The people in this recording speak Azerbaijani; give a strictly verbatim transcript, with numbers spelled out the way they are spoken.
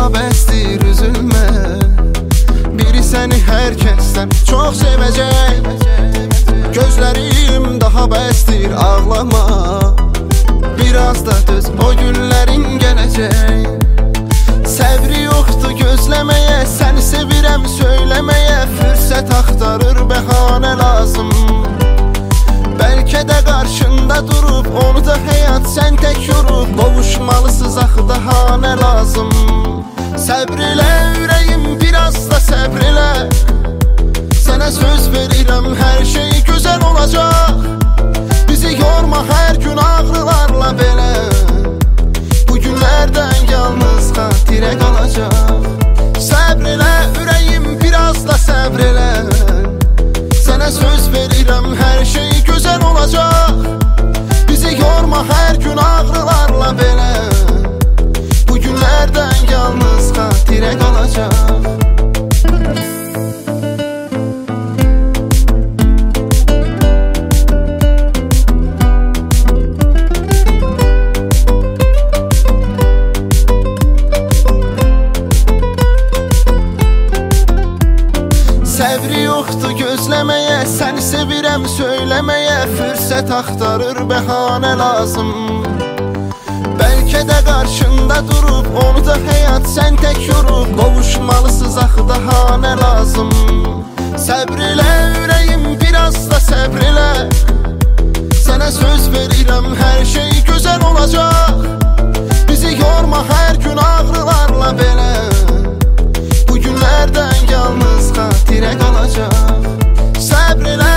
daha bəsdir, üzülmə. Biri səni hər kəsdən çox sevəcək. Gözlərim daha bəsdir, ağlama. Biraz da düz, o günlərin gələcək. Səbri yoxdur gözləməyə, səni sevirəm söyləməyə. Fürsət axtarır, bəhanə lazım. Bəlkə də qarşında durub, onu da həyat sən tək yorub. Qovuşmalısız axı daha nə lazım. Səbr elə ürəyim, biraz da səbr elə. Sənə söz verirəm, hər şey gözəl olacaq. Bizi yorma hər gün ağrılarla belə. Bu günlərdən yalnız xatirə qalacaq. Səbr elə ürəyim, biraz da səbr elə. Sənə söz verirəm, hər şey gözəl olacaq. Bizi yorma hər gün ağrılarla belə. Bu günlərdən yalnız xatirə qalacaq. Səbri yoxdur gözləməyə, səni sevirəm söyləməyə. Fürsət axtarır, bəhanə lazım. Bəlkə də qarşında durub, onu da həyat sən tək yorub. Qovuşmalısız axı daha nə lazım. Səbr elə ürəyim, biraz da səbr elə. Sənə söz verirəm, hər şey gözəl olacaq. Bizi yorma hər gün ağrılarla belə. Bu günlərdən yalnız xatirə qalacaq. Səbr elə